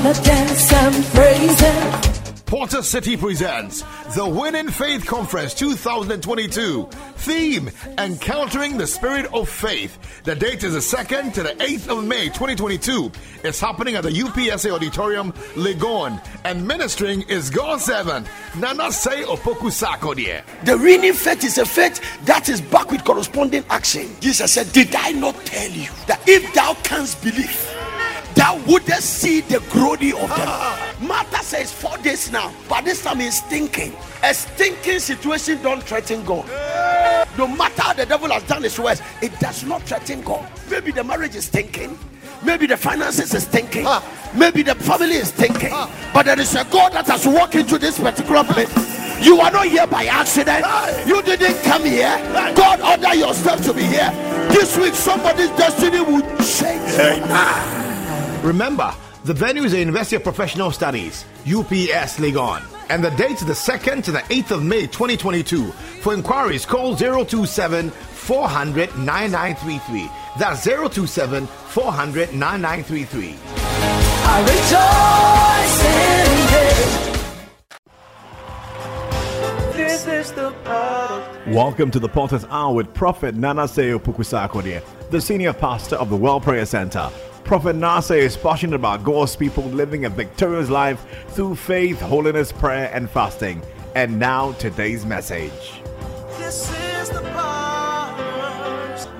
gonna dance and praise him. Porter City presents the Winning Faith Conference 2022. Theme, Encountering the Spirit of Faith. The date is the 2nd to the 8th of May 2022. It's happening at the UPSA Auditorium, Legon. And ministering is God's servant, Nana Say Opoku Sakodie. The winning faith is a faith that is back with corresponding action. Jesus said, did I not tell you that if thou canst believe, thou wouldn't see the glory of them? Martha says 4 days now, but this time he's thinking. A stinking situation don't threaten God. No matter how the devil has done his worst, it does not threaten God. Maybe the marriage is stinking, maybe the finances is stinking, maybe the family is stinking, but there is a God that has walked into this particular place. You are not here by accident. You didn't come here. God ordered yourself to be here. This week somebody's destiny will change. Remember, the venue is the University of Professional Studies, UPS Legon. And the date is the 2nd to the 8th of May 2022. For inquiries, call 027 400 9933. That's 027 400 9933. I rejoice in him. This is the part of Welcome to the Potter's Hour with Prophet Nana Say Opoku Sakodie, the senior pastor of the World Prayer Center. Prophet Nase is passionate about God's people living a victorious life through faith, holiness, prayer, and fasting. And now, today's message. this is the part.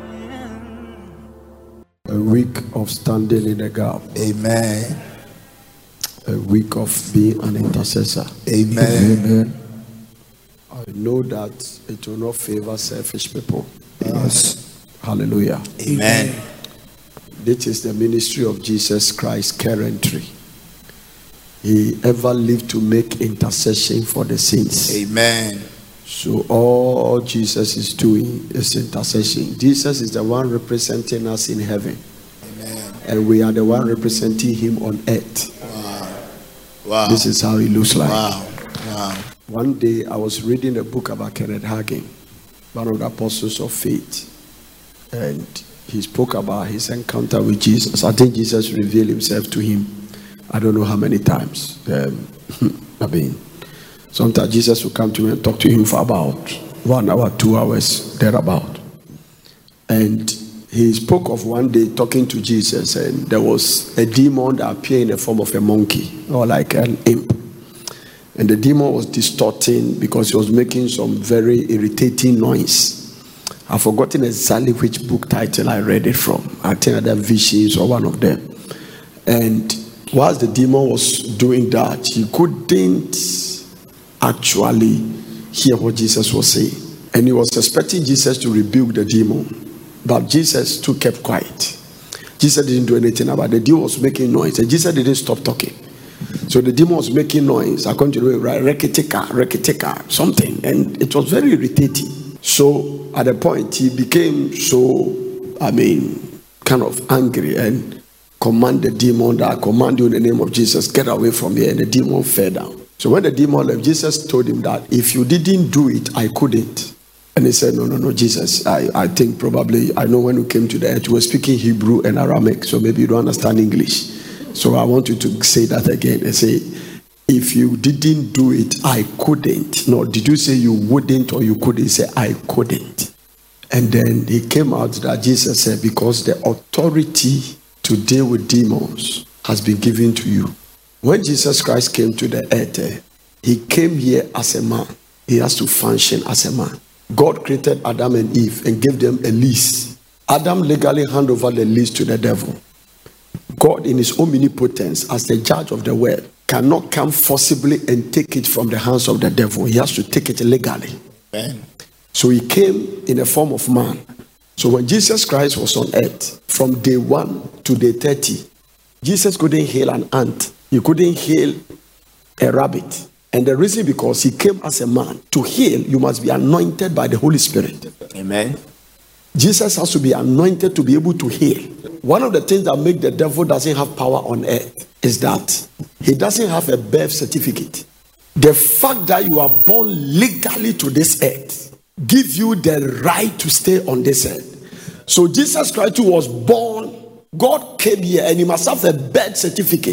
A week of standing in the gap. Amen. A week of being an intercessor. Amen. Amen. I know that it will not favor selfish people. Yes. Hallelujah. Amen. This is the ministry of Jesus Christ currently. He ever lived to make intercession for the saints. Amen. So all Jesus is doing is intercession. Jesus is the one representing us in heaven. Amen. And we are the one representing him on earth. Wow. This is how he looks like. Wow. One day I was reading a book about Kenneth Hagin, one of the apostles of faith. And he spoke about his encounter with Jesus. I think Jesus revealed himself to him. I don't know how many times. Sometimes Jesus will come to me and talk to him for about 1 hour, 2 hours, thereabout. And he spoke of one day talking to Jesus, and there was a demon that appeared in the form of a monkey or like an imp. And the demon was distorting because he was making some very irritating noise. I've forgotten exactly which book title I read it from. I think either Visions or one of them. And whilst the demon was doing that, he couldn't actually hear what Jesus was saying. And he was expecting Jesus to rebuke the demon. But Jesus too kept quiet. Jesus didn't do anything about it. The demon was making noise. And Jesus didn't stop talking. So the demon was making noise. According to the way, reketika, something. And it was very irritating. So at a point he became so, kind of angry and commanded the demon that I command you in the name of Jesus, get away from here. And the demon fell down. So when the demon left, Jesus told him that if you didn't do it, I couldn't. And he said, no, Jesus, I think probably, I know when you came to the earth, you were speaking Hebrew and Aramaic, so maybe you don't understand English. So I want you to say that again and say, if you didn't do it, I couldn't. No, did you say you wouldn't or you couldn't? He said, I couldn't. And then he came out that Jesus said, because the authority to deal with demons has been given to you. When Jesus Christ came to the earth, he came here as a man. He has to function as a man. God created Adam and Eve and gave them a lease. Adam legally handed over the lease to the devil. God in his omnipotence as the judge of the world cannot come forcibly and take it from the hands of the devil. He has to take it legally. Amen. So he came in the form of man. So when Jesus Christ was on earth, from day 1 to day 30, Jesus couldn't heal an ant. He couldn't heal a rabbit. And the reason because he came as a man. To heal, you must be anointed by the Holy Spirit. Amen. Jesus has to be anointed to be able to heal. One of the things that make the devil doesn't have power on earth is that he doesn't have a birth certificate. The fact that you are born legally to this earth gives you the right to stay on this earth. So Jesus Christ, who was born, God came here and he must have a birth certificate.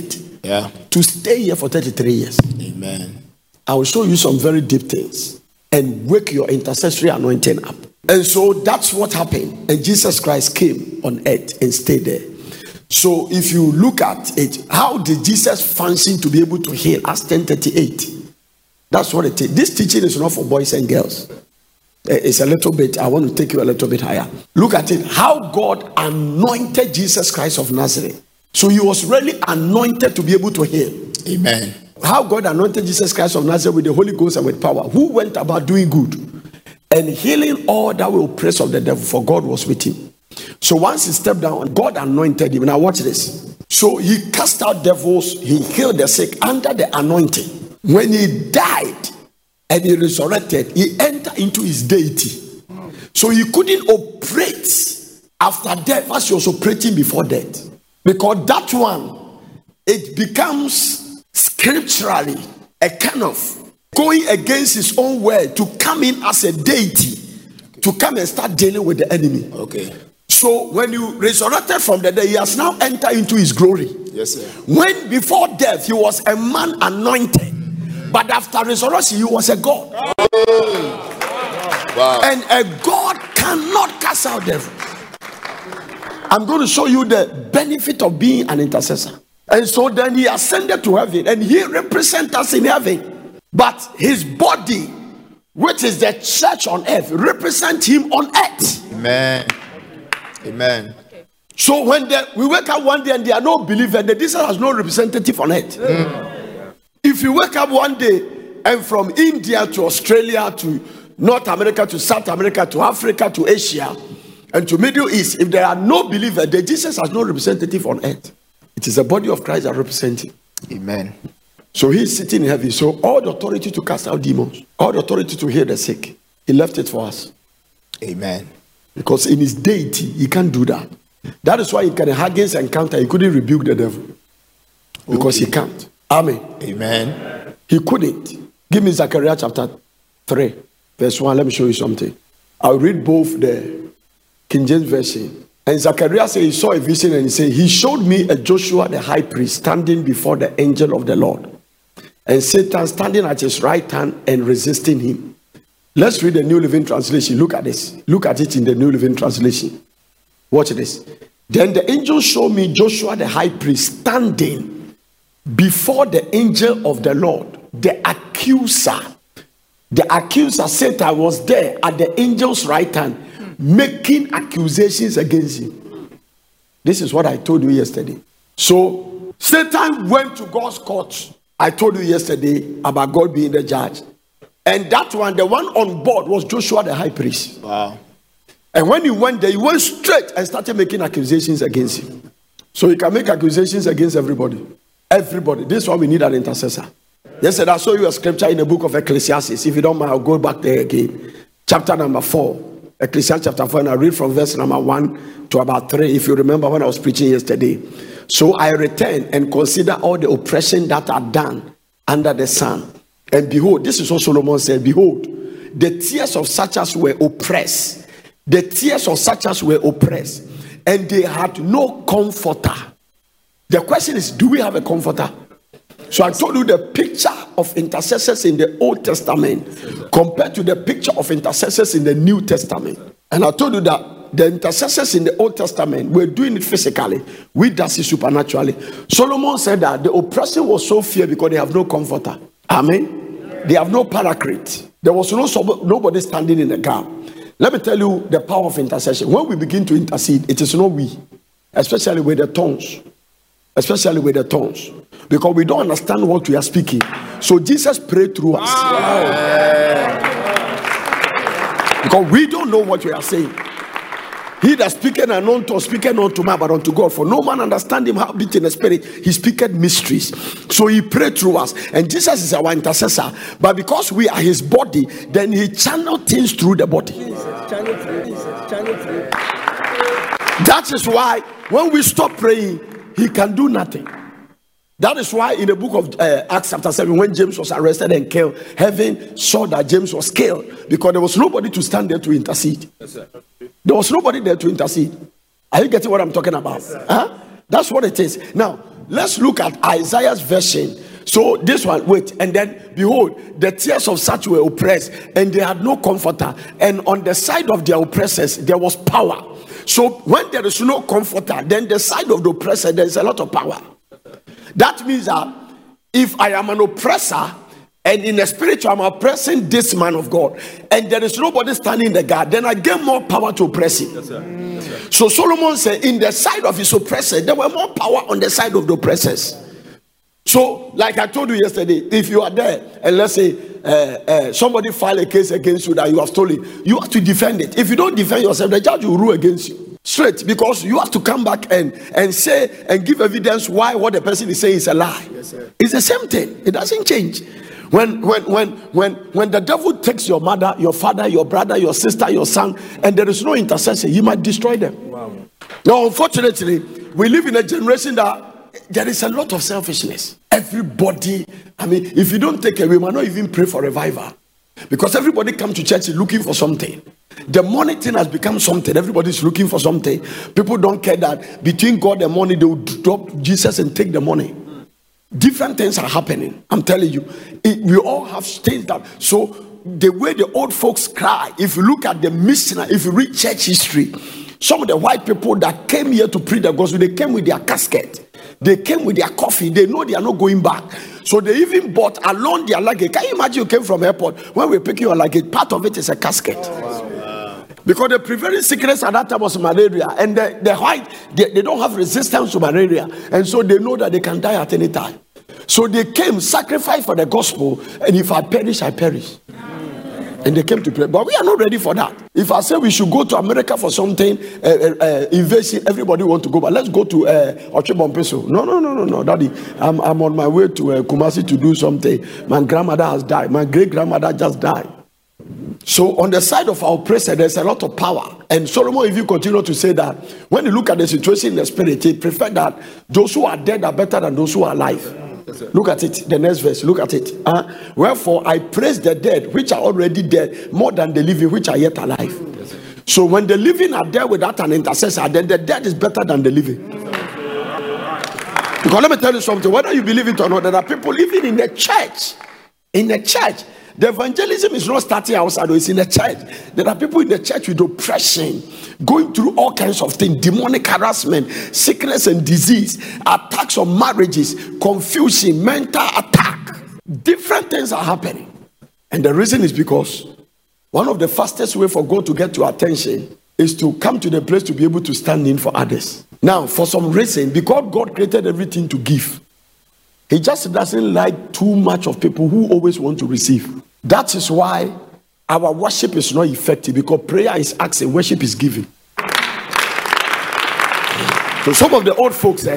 Yeah. to stay here for 33 years. Amen. I will show you some very deep things and wake your intercessory anointing up. And so that's what happened. And Jesus Christ came on earth and stayed there. So if you look at it, how did Jesus function to be able to heal? Acts 10:38. That's what it is. This teaching is not for boys and girls. It's a little bit, I want to take you a little bit higher. Look at it, how God anointed Jesus Christ of Nazareth. So he was really anointed to be able to heal. Amen. How God anointed Jesus Christ of Nazareth with the Holy Ghost and with power, who went about doing good and healing all that were oppressed of the devil, for God was with him. So once he stepped down, God anointed him. Now watch this. So he cast out devils, he healed the sick under the anointing. When he died and he resurrected, he entered into his deity. So he couldn't operate after death as he was operating before death. Because that one, it becomes scripturally a kind of going against his own word to come in as a deity, to come and start dealing with the enemy. Okay. So when you resurrected from the dead, he has now entered into his glory. Yes, sir. When before death, he was a man anointed. But after resurrection, he was a God. Wow. And a God cannot cast out devils. I'm going to show you the benefit of being an intercessor. And so then he ascended to heaven and he represents us in heaven. But his body, which is the church on earth, represents him on earth. Amen. Amen. So when we wake up one day and there are no believers, the Jesus has no representative on earth. If you wake up one day and from India to Australia to North America to South America to Africa to Asia and to Middle East, if there are no believers, the Jesus has no representative on earth. It is the body of Christ that represents him. Amen. So he's sitting in heaven. So all the authority to cast out demons, all the authority to heal the sick, he left it for us. Amen. Because in his deity, he can't do that. That is why in Kenneth Hagin's encounter, he couldn't rebuke the devil. Because he can't. Amen. Amen. He couldn't. Give me Zechariah chapter 3, verse 1. Let me show you something. I'll read both the King James Version. And Zechariah said he saw a vision and he said, he showed me a Joshua the high priest standing before the angel of the Lord. And Satan standing at his right hand and resisting him. Let's read the New Living Translation. Look at this. Look at it in the New Living Translation. Watch this. Then the angel showed me Joshua the high priest standing before the angel of the Lord, the accuser. The accuser, Satan, was there at the angel's right hand, making accusations against him. This is what I told you yesterday. So Satan went to God's court. I told you yesterday about God being the judge. And that one, the one on board was Joshua the high priest. Wow. And when he went there, he went straight and started making accusations against him. So he can make accusations against everybody. Everybody. This is why we need an intercessor. Yesterday I showed you a scripture in the book of Ecclesiastes. If you don't mind, I'll go back there again. Chapter number 4. Ecclesiastes chapter 4, and I read from verse number 1 to about 3, if you remember when I was preaching yesterday. So I return and consider all the oppression that are done under the sun. And behold, this is what Solomon said, behold, the tears of such as were oppressed, the tears of such as were oppressed, and they had no comforter. The question is, do we have a comforter? So I told you the picture of intercessors in the Old Testament compared to the picture of intercessors in the New Testament. And I told you that the intercessors in the Old Testament were doing it physically. We does it supernaturally. Solomon said that the oppression was so fierce because they have no comforter. Amen. They have no paraclete. There was nobody standing in the gap. Let me tell you the power of intercession. When we begin to intercede, it is not we, especially with the tongues. Especially with the tongues. Because we don't understand what we are speaking. So Jesus prayed through us. Because we don't know what we are saying. He that speaketh unknown tongue speaketh not to man but unto God. For no man understand him how bit in the spirit. He speaketh mysteries. So he prayed through us. And Jesus is our intercessor. But because we are his body, then he channeled things through the body. That is why when we stop praying, he can do nothing. That is why in the book of Acts chapter 7, when James was arrested and killed, heaven saw that James was killed because there was nobody to stand there to intercede. Yes, there was nobody there to intercede. Are you getting what I'm talking about? Yes, huh? That's what it is. Now, let's look at Isaiah's version. So this one, wait, and then behold, the tears of such were oppressed, and they had no comforter. And on the side of their oppressors, there was power. So when there is no comforter, then the side of the oppressor, there is a lot of power. That means that if I am an oppressor, and in the spiritual I'm oppressing this man of God, and there is nobody standing in the gap, then I get more power to oppress him. Yes, sir. Yes, sir. So Solomon said, in the side of his oppressor, there were more power on the side of the oppressors. So, like I told you yesterday, if you are there and let's say somebody file a case against you that you have stolen, you have to defend it. If you don't defend yourself, the judge will rule against you straight, because you have to come back and say and give evidence why what the person is saying is a lie. Yes, sir. It's the same thing. It doesn't change. When the devil takes your mother, your father, your brother, your sister, your son, and there is no intercession, he might destroy them. Wow. Now, unfortunately, we live in a generation that there is a lot of selfishness. Everybody, I mean, if you don't take away, we might not even pray for revival, because everybody come to church looking for something. The money thing has become something. Everybody's looking for something. People don't care that between God and money, they will drop Jesus and take the money. Different things are happening. I'm telling you, we all have things that. So the way the old folks cry, if you look at the missionary, if you read church history, some of the white people that came here to preach the gospel, they came with their casket. They came with their coffee. They know they are not going back. So they even bought along their luggage. Can you imagine you came from airport? When we pick your luggage, part of it is a casket. Oh, wow. Because the prevailing sickness at that time was malaria. And the white, they don't have resistance to malaria. And so they know that they can die at any time. So they came, sacrificed for the gospel. And if I perish, I perish. And they came to pray. But we are not ready for that. If I say we should go to America for something, invasion, everybody want to go. But let's go to Ochebompeso. No, Daddy. I'm on my way to Kumasi to do something. My grandmother has died. My great-grandmother just died. So on the side of our oppressor, there's a lot of power. And Solomon, if you continue to say that, when you look at the situation in the spirit, he prefer that those who are dead are better than those who are alive. Look at it, the next verse, look at it. Wherefore I praise the dead which are already dead more than the living which are yet alive. So when the living are there without an intercessor, then the dead is better than the living. Because let me tell you something, whether you believe it or not, there are people living in the church. In the church, the evangelism is not starting outside, it's in the church. There are people in the church with oppression, going through all kinds of things, demonic harassment, sickness and disease, attacks on marriages, confusion, mental attack. Different things are happening. And the reason is because one of the fastest way for God to get your attention is to come to the place to be able to stand in for others. Now, for some reason, because God created everything to give, He just doesn't like too much of people who always want to receive. That is why our worship is not effective, because prayer is asking, worship is giving. So some of the old folks,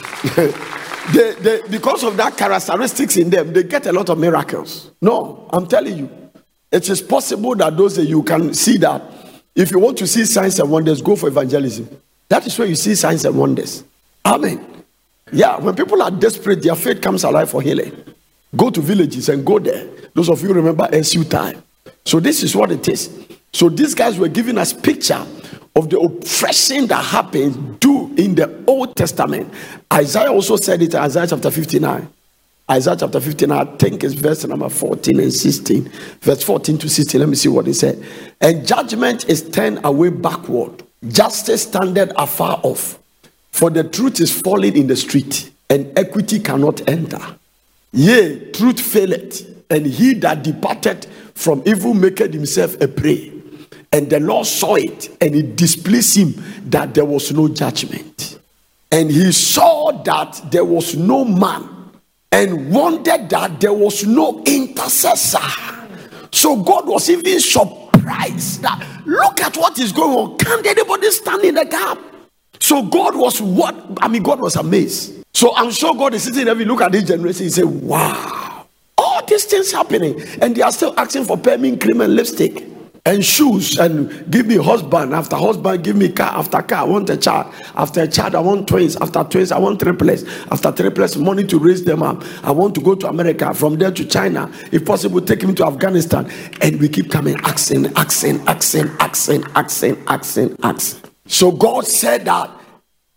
because of that characteristics in them, they get a lot of miracles. No, I'm telling you, it is possible that those that you can see that if you want to see signs and wonders, go for evangelism. That is where you see signs and wonders. Amen. Yeah, when people are desperate, their faith comes alive for healing. Go to villages and go there. Those of you remember SU time. So this is what it is. So these guys were giving us picture of the oppression that happened in the Old Testament. Isaiah also said it in Isaiah chapter 59. Isaiah chapter 59, I think it's verse number 14 and 16. Verse 14 to 16, let me see what he said. And judgment is turned away backward. Justice standeth afar off. For the truth is fallen in the street, and equity cannot enter. Yea, truth faileth, and he that departed from evil maketh himself a prey. And the Lord saw it, and it displeased him that there was no judgment. And he saw that there was no man, and wondered that there was no intercessor. So God was even surprised that, look at what is going on. Can't anybody stand in the gap? So God was God was amazed. So I'm sure God is sitting there, we look at this generation, he said, wow, all these things happening, and they are still asking for permanent cream and lipstick and shoes, and give me husband after husband, give me car after car. I want a child after a child, I want twins after twins, I want triplets after triplets, money to raise them up. I want to go to America, from there to China, if possible take him to Afghanistan. And we keep coming, asking. So God said that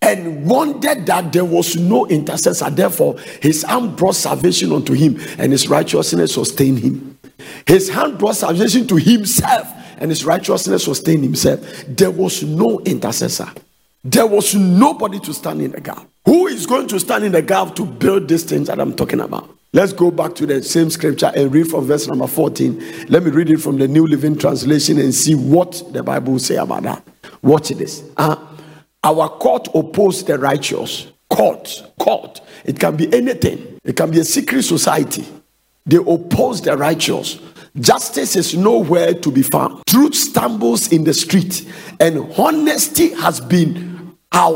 and wondered that there was no intercessor. Therefore, his hand brought salvation unto him, and his righteousness sustained him. His hand brought salvation to himself, and his righteousness sustained himself. There was no intercessor. There was nobody to stand in the gap. Who is going to stand in the gap to build these things that I'm talking about? Let's go back to the same scripture and read from verse number 14. Let me read it from the New Living Translation and see what the Bible will say about that. Watch this. Our court opposed the righteous. Court. It can be anything. It can be a secret society. They oppose the righteous. Justice is nowhere to be found. Truth stumbles in the street, and honesty has been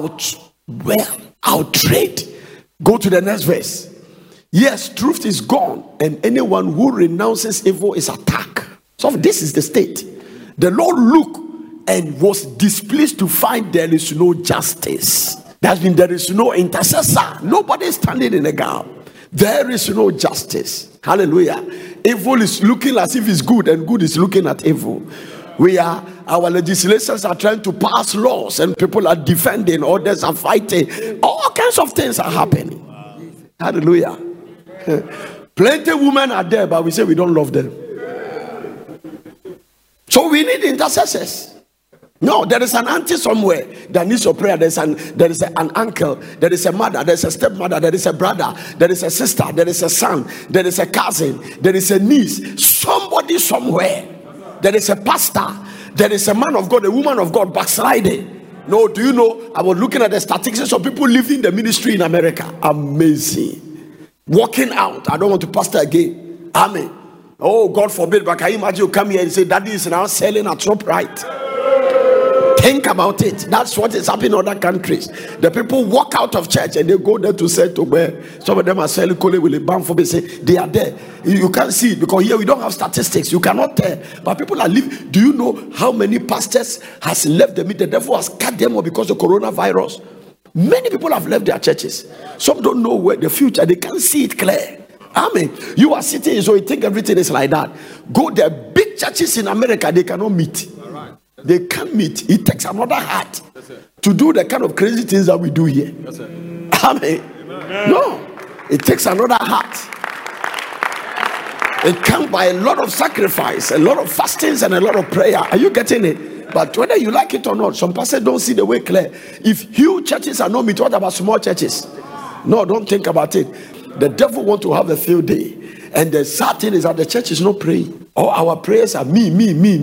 outraged. Go to the next verse. Yes, truth is gone, and anyone who renounces evil is attacked. So this is the state. The Lord looked and was displeased to find there is no justice. That means there is no intercessor. Nobody is standing in the gap. There is no justice. Hallelujah. Evil is looking as if it's good, and good is looking at evil. Our legislators are trying to pass laws, and people are defending, others are fighting. All kinds of things are happening. Hallelujah. Plenty of women are there, but we say we don't love them. So we need intercessors. No, there is an auntie somewhere that needs your prayer. There is an uncle, there is a mother, there is a stepmother, there is a brother, there is a sister, there is a son, there is a cousin, there is a niece. Somebody somewhere. There is a pastor, there is a man of God, a woman of God backsliding. No, do you know? I was looking at the statistics of people leaving the ministry in America. Amazing. Walking out. I don't want to pastor again. Amen. Oh, God forbid, but can you imagine you come here and say, Daddy is now selling at ShopRite? Think about it. That's what is happening in other countries. The people walk out of church and they go there to sell to where some of them are selling cola with a bam for say they are there. You can't see it because here we don't have statistics. You cannot tell. But people are living. Do you know how many pastors has left the meeting? The devil has cut them off because of coronavirus. Many people have left their churches. Some don't know where the future. They can't see it clear. Amen. You are sitting, so you think everything is like that. Go there. Big churches in America, they cannot meet. They can't meet. It takes another heart to do the kind of crazy things that we do here. Amen. No, it takes another heart. It comes by a lot of sacrifice, a lot of fastings, and a lot of prayer. Are you getting it? But whether you like it or not, some pastors don't see the way clear. If huge churches are not meet, what about small churches? No, don't think about it. The devil wants to have a field day. And the sad thing is that the church is not praying. All our prayers are me.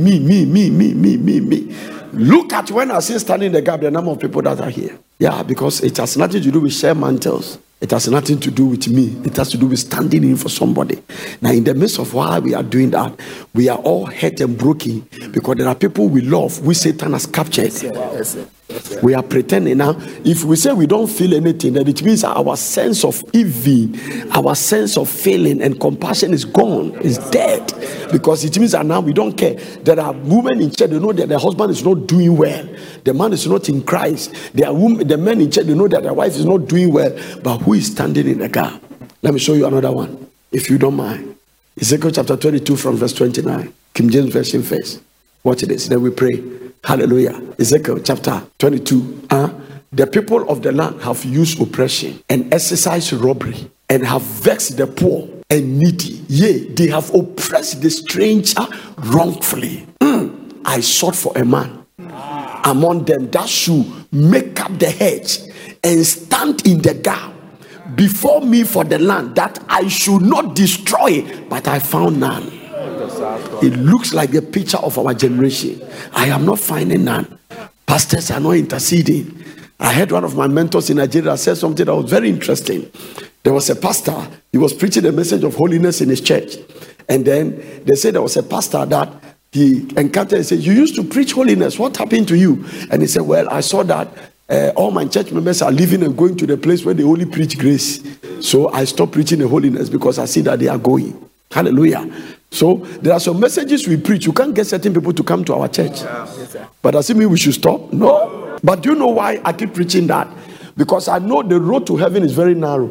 Look at when I say standing in the gap, the number of people that are here. Yeah, because it has nothing to do with share mantles. It has nothing to do with me. It has to do with standing in for somebody. Now, in the midst of while we are doing that, we are all hurt and broken because there are people we love, we Satan has captured. We are pretending now. If we say we don't feel anything, then it means our sense of evil, our sense of feeling and compassion is gone, is dead. Because it means that now we don't care. There are women in church, they know that their husband is not doing well. The man is not in Christ. There are women, the men in church, they know that their wife is not doing well. But who is standing in the gap? Let me show you another one, if you don't mind. Ezekiel chapter 22 from verse 29. King James Version first. Watch this, then we pray. Hallelujah. Ezekiel chapter 22. The people of the land have used oppression and exercised robbery and have vexed the poor and needy. Yea, they have oppressed the stranger wrongfully. I sought for a man among them that should make up the hedge and stand in the gap before me for the land, that I should not destroy, but I found none. It looks like a picture of our generation. I am not finding none. Pastors are not interceding. I heard one of my mentors in Nigeria say something that was very interesting. There was a pastor, he was preaching a message of holiness in his church. And then they said there was a pastor that he encountered and said, you used to preach holiness. What happened to you? And he said, well, I saw that all my church members are leaving and going to the place where they only preach grace. So I stopped preaching the holiness because I see that they are going. Hallelujah. So there are some messages we preach. You can't get certain people to come to our church. But does it mean we should stop? No. But do you know why I keep preaching that? Because I know the road to heaven is very narrow.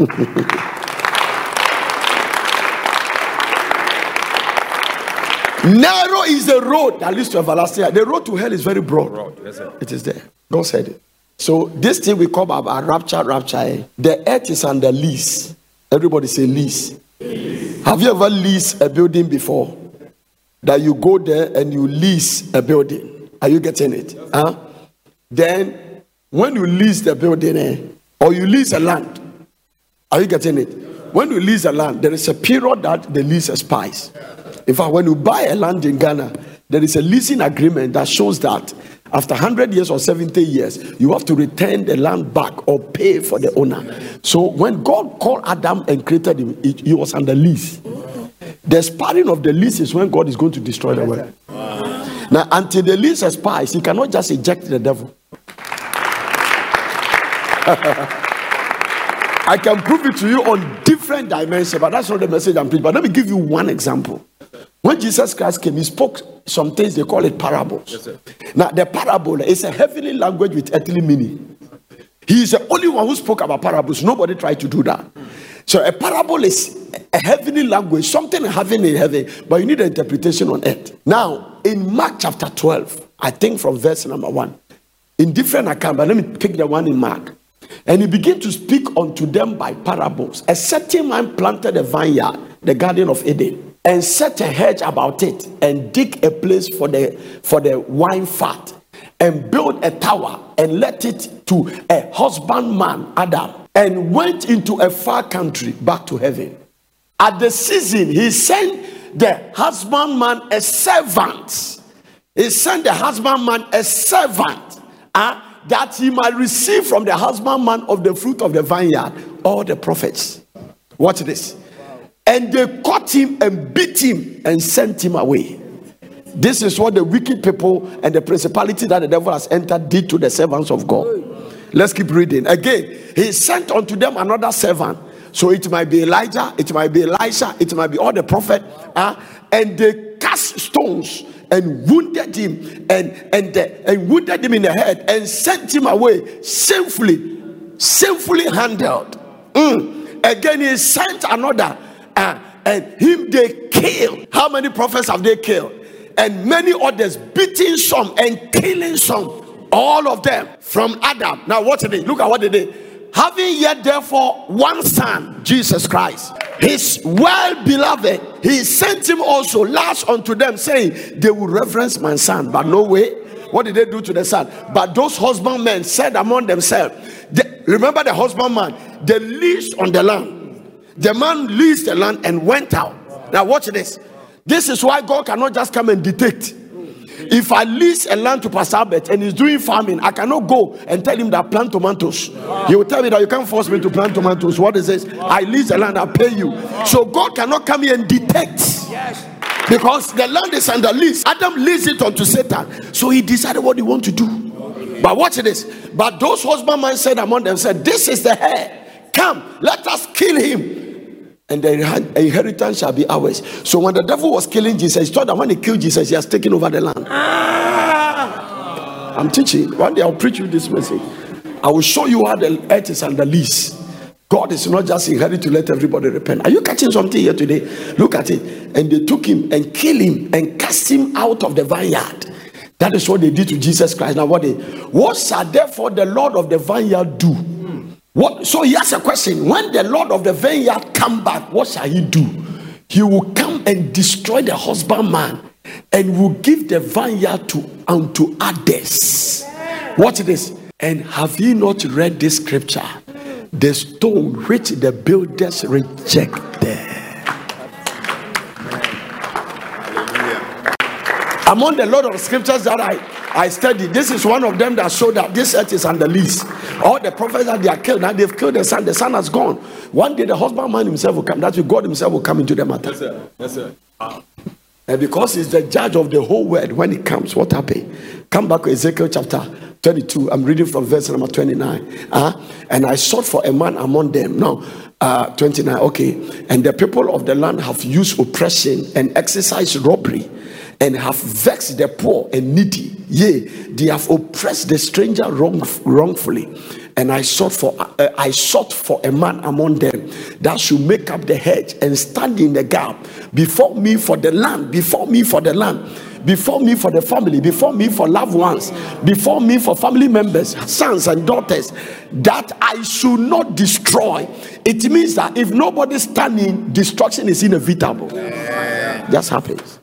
Narrow is the road that leads to everlasting life. The road to hell is very broad. It is there. God said it. So this thing we call about rapture. The earth is under lease. Everybody say lease. Have you ever leased a building before? That you go there and you lease a building. Are you getting it? Then when you lease the building, or you lease a land, are you getting it? When you lease a land, there is a period that the lease expires. In fact, when you buy a land in Ghana, there is a leasing agreement that shows that after 100 years or 70 years, you have to return the land back or pay for the owner. So when God called Adam and created him, he was under lease. The expiring of the lease is when God is going to destroy the world. Now, until the lease expires, he cannot just eject the devil. I can prove it to you on different dimensions, but that's not the message I'm preaching. But let me give you one example. When Jesus Christ came, he spoke some things, they call it parables. Yes, now, the parable is a heavenly language with earthly meaning. He is the only one who spoke about parables. Nobody tried to do that. So a parable is a heavenly language, something happening in heaven, but you need an interpretation on earth. Now, in Mark chapter 12, I think from verse number 1, in different accounts, but let me pick the one in Mark. And he began to speak unto them by parables. A certain man planted a vineyard, the Garden of Eden, and set a hedge about it, and dig a place for the wine fat, and built a tower, and let it to a husbandman, Adam, and went into a far country back to heaven. At the season, he sent the husbandman a servant. He sent the husbandman a servant, that he might receive from the husbandman of the fruit of the vineyard all the profits. Watch this. And they caught him and beat him and sent him away. This is what the wicked people and the principality that the devil has entered did to the servants of God. Let's keep reading. Again, he sent unto them another servant. So it might be Elijah, it might be Elisha, it might be all the prophet. And they cast stones and wounded him and wounded him in the head and sent him away shamefully handled. Again, he sent another, and him they killed. How many prophets have they killed? And many others, beating some and killing some. All of them from Adam. Now what did they? Look at what they did. Having yet therefore one son, Jesus Christ, his well-beloved, he sent him also last unto them, saying, they will reverence my son. But no way. What did they do to the son? But those husbandmen said among themselves, remember the husbandman, they leased on the land. The man leased the land and went out. Now watch this. This is why God cannot just come and detect. If I lease a land to Pastor Albert and he's doing farming, I cannot go and tell him that plant tomatoes. He will tell me that you can't force me to plant tomatoes. What is this? I lease the land, I pay you. So God cannot come here and detect. Because the land is under lease. Adam leased it unto Satan. So he decided what he want to do. But watch this. But those husbandmen said among them, said, this is the heir. Come, let us kill him, and the inheritance shall be ours. So when the devil was killing Jesus, he thought that when he killed Jesus, he has taken over the land. I'm teaching. One day I'll preach you this message. I will show you how the earth is under lease. God is not just inherit to let everybody repent. Are you catching something here today? Look at it. And they took him and killed him and cast him out of the vineyard. That is what they did to Jesus Christ. Now what shall therefore the Lord of the vineyard do? What? So he asks a question. When the Lord of the vineyard come back, what shall he do? He will come and destroy the husbandman and will give the vineyard unto others. Watch this. And have ye not read this scripture? The stone which the builders rejected. Among the lot of scriptures that I studied, this is one of them that showed that this earth is under lease. All the prophets that they are killed, now they've killed the son has gone. One day the husbandman himself will come. That's why God himself will come into the matter. Yes, sir. Yes, sir. And because he's the judge of the whole world, when he comes, what happened? Come back to Ezekiel chapter 32. I'm reading from verse number 29. And I sought for a man among them. Now, 29. Okay. And the people of the land have used oppression and exercised robbery, and have vexed the poor and needy. Yea, they have oppressed the stranger wrongfully. And I sought for a man among them that should make up the hedge and stand in the gap before me for the land, before me for the family, before me for loved ones, before me for family members, sons and daughters, that I should not destroy. It means that if nobody's standing, destruction is inevitable. Just happens.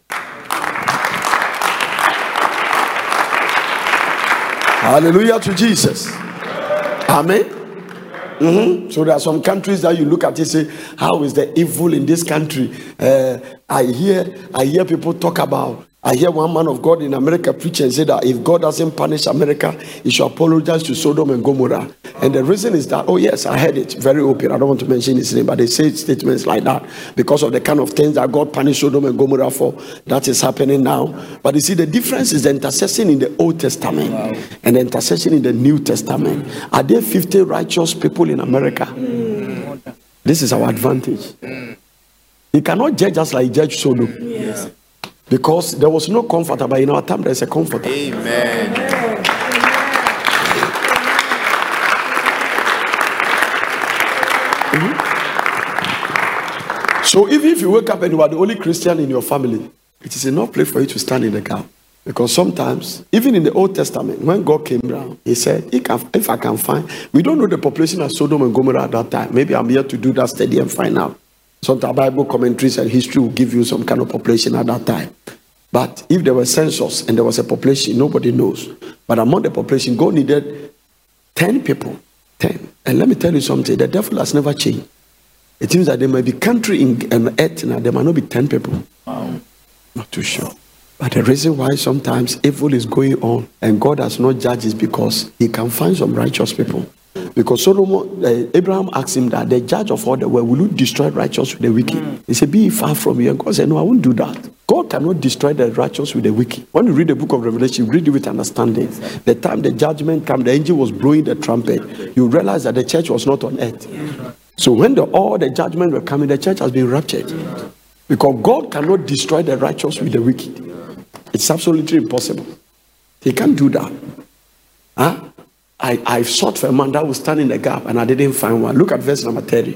Hallelujah to Jesus. Amen. So there are some countries that you look at and say, how is the evil in this country? I hear people talk about. I hear one man of God in America preach and say that if God doesn't punish America, he should apologize to Sodom and Gomorrah. And the reason is that, oh yes, I heard it very open. I don't want to mention his name, but they say statements like that because of the kind of things that God punished Sodom and Gomorrah for. That is happening now. But you see, the difference is the intercession in the Old Testament and the intercession in the New Testament. Are there 50 righteous people in America? This is our advantage. He cannot judge us like Judge Sodom. Yes. Because there was no comforter, but in our time there's a comforter. Amen. So even if you wake up and you are the only Christian in your family, it is enough place for you to stand in the gap. Because sometimes, even in the Old Testament, when God came down, he said, if I can find, we don't know the population of Sodom and Gomorrah at that time. Maybe I'm here to do that study and find out. Sometimes Bible commentaries and history will give you some kind of population at that time. But if there was census and there was a population, nobody knows. But among the population, God needed 10 people. 10. And let me tell you something, the devil has never changed. It seems that there may be country in earth now, there might not be 10 people. Wow. Not too sure. But the reason why sometimes evil is going on and God has not judged is because he can find some righteous people. Because Abraham asked him that the judge of all the world, will you destroy righteous with the wicked? He said, be far from you. And God said, no, I won't do that. God cannot destroy the righteous with the wicked. When you read the book of Revelation, you read it with understanding. The time the judgment came, the angel was blowing the trumpet. You realize that the church was not on earth. So when all the judgment were coming, the church has been raptured. Because God cannot destroy the righteous with the wicked. It's absolutely impossible. He can't do that. Huh? I sought for a man that would stand in the gap and I didn't find one. Look at verse number 30.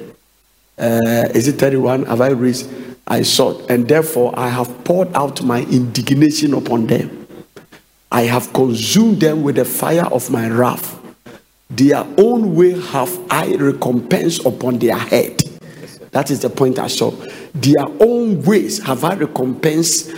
Is it 31? Have I raised? I sought, and therefore I have poured out my indignation upon them. I have consumed them with the fire of my wrath. Their own way have I recompensed upon their head. That is the point I saw. Their own ways have I recompensed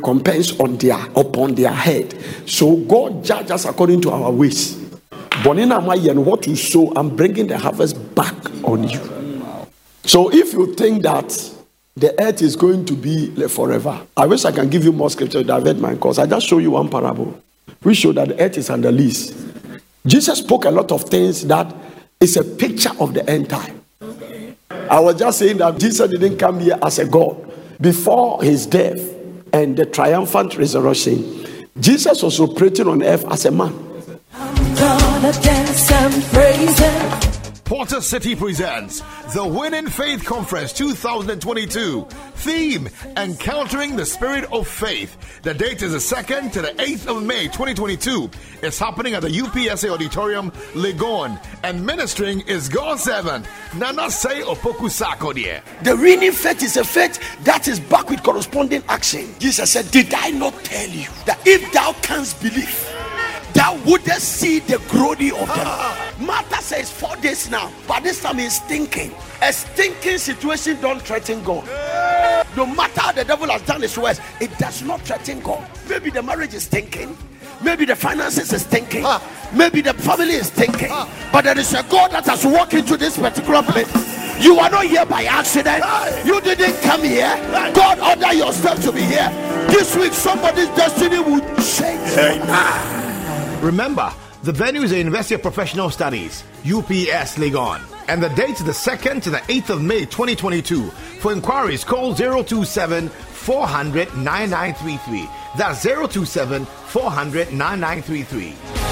upon their head. So God judges us according to our ways. And what you sow, I'm bringing the harvest back on you. So if you think that the earth is going to be forever, I wish I can give you more scripture to divert my course. I just show you one parable. We show that the earth is under lease. Jesus spoke a lot of things that is a picture of the end time. I was just saying that Jesus didn't come here as a God. Before his death and the triumphant resurrection, Jesus was operating on earth as a man. Dance and praise him. Porter City presents the Winning Faith Conference 2022. Theme, Encountering the Spirit of Faith. The date is the 2nd to the 8th of May 2022. It's happening at the UPSA Auditorium, Legon. And ministering is God's servant, Nana Say Opoku Sarkodie. The winning faith is a faith that is back with corresponding action. Jesus said, did I not tell you that if thou canst believe, thou wouldn't see the glory of them? Martha says 4 days now, but this time he's thinking. A stinking situation don't threaten God. No matter how the devil has done his worst, it does not threaten God. Maybe the marriage is stinking, maybe the finances is stinking, maybe the family is stinking, but there is a God that has walked into this particular place. You are not here by accident. You didn't come here. God ordered yourself to be here. This week somebody's destiny will change. Remember, the venue is the University of Professional Studies, UPS Legon, and the date is the 2nd to the 8th of May 2022. For inquiries, call 027 400 9933. That's 027 400 9933.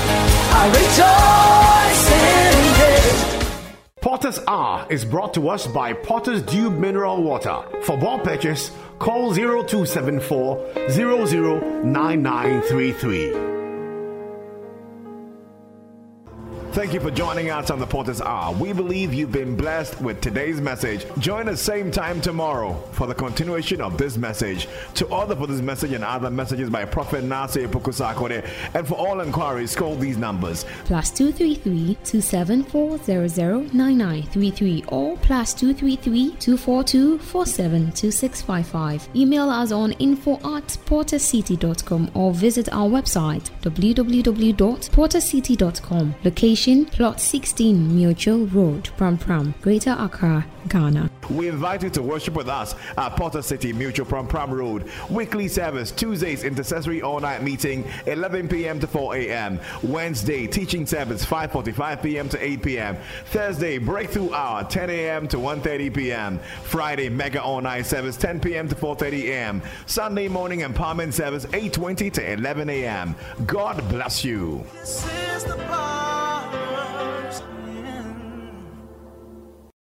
I rejoice in it. Potter's Hour is brought to us by Potter's Dew Mineral Water. For more purchase, call 0274 009933. Thank you for joining us on the Porter's Hour. We believe you've been blessed with today's message. Join us same time tomorrow for the continuation of this message. To order for this message and other messages by Prophet Nasir Pukusakode, and for all inquiries, call these numbers: +233 274 009933 or +233 242 472655. Email us on info@portercity.com or visit our website www.portercity.com. Location Plot 16 Mutual Road, Pram Pram, Greater Accra, Ghana. We invite you to worship with us at Porter City Mutual Pram Pram Road. Weekly service, Tuesdays intercessory all-night meeting 11 p.m. to 4 a.m. Wednesday teaching service 5:45 p.m. to 8 p.m. Thursday breakthrough hour 10 a.m. to 1:30 p.m. Friday mega all-night service 10 p.m. to 4:30 a.m. Sunday morning empowerment service 8:20 to 11 a.m. God bless you. This is the part.